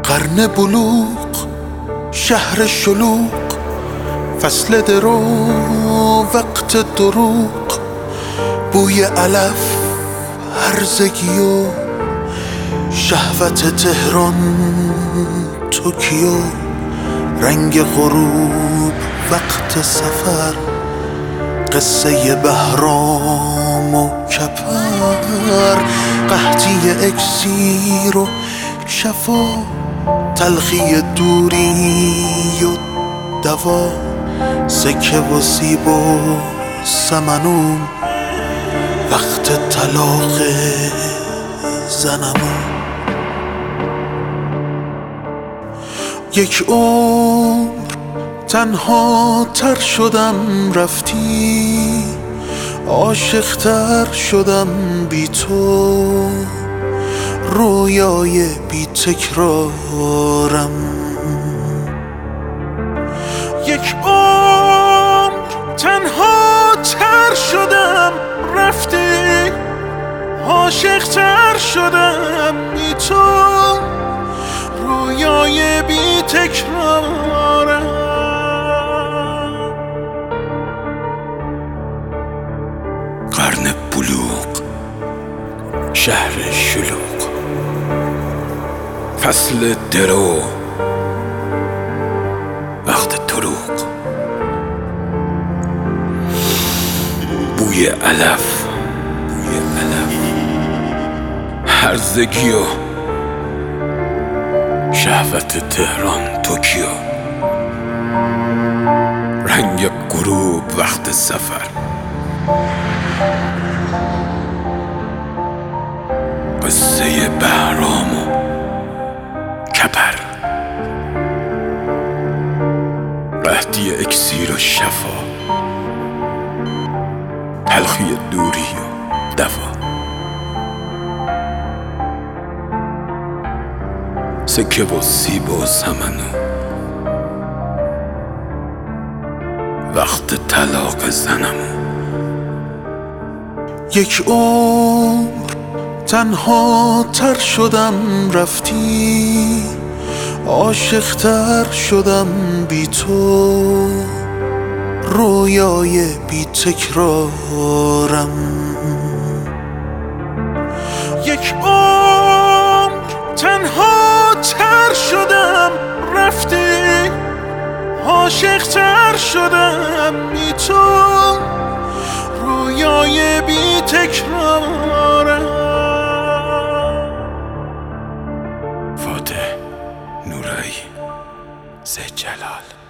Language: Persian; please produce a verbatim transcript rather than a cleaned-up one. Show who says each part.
Speaker 1: قرن بلوغ، شهر شلوغ، فصل درو، وقت دروغ، بوی علف، هرزگی و شهوت تهران، توکیو، رنگ غروب، وقت سفر، قصه بهرام و کپر، قحطی اکسیر و شفا، تلخی دوری و دوا، سکه و سیب و سمنو، وقت طلاق زنمو. یک عمر تنها تر شدم رفتی، عاشق تر شدم بی تو، رویای بی تکرارم. یک عمر تنها تر شدم رفتی، عاشق تر شدم بی تو، رویای بی تکرارم.
Speaker 2: قرن بلوغ، شهر شلوغ، فصل درو، وقت دروغ، بوی علف، بوی علف، هرزگی و شهوت تهران، توکیو، رنگ غروب، وقت سفر، قصه بهرام و کپر، قحطی اکسیر و شفا، تلخی دوری و دوا، سکه و سیب و سمنو، وقت طلاق زنمو.
Speaker 1: یک عمر تنها تر شدم رفتی، عاشق تر شدم بی تو، رویای بی تکرارم. یک عمر تنها تر شدم رفتی، عاشق تر شدم بی تو، رویای بی تکرارم.
Speaker 2: فاتح نورایی، زجلال.